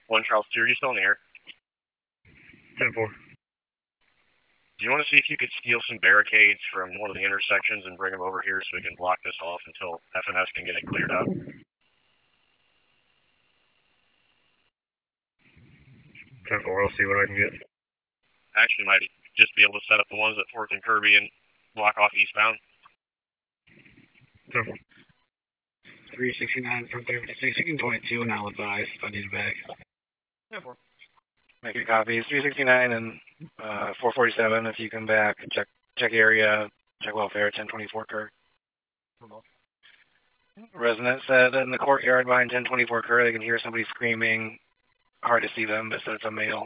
1 Charles 2, are you still in the air? 10-4. Do you want to see if you could steal some barricades from one of the intersections and bring them over here so we can block this off until FNS can get it cleared up? 10-4, I'll see what I can get. Actually, might just be able to set up the ones at 4th and Kirby and block off eastbound. 10-4. 369 from 36, you can 22 and I'll advise if I need it back. 10-4. Make it copies. 369 and 447 if you come back. Check area, check welfare, 1024 Kerr. Resident said in the courtyard behind 1024 Kerr they can hear somebody screaming. Hard to see them, but said it's a male.